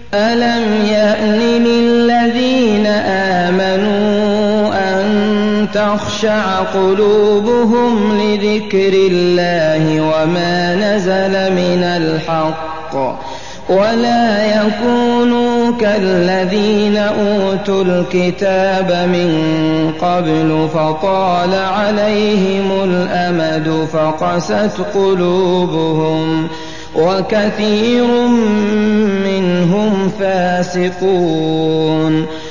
ألم يأن للذين آمنوا أن تخشع قلوبهم لذكر الله وما نزل من الحق ولا يكونوا كالذين أوتوا الكتاب من قبل فطال عليهم الأمد فقست قلوبهم وكثير منهم فاسقون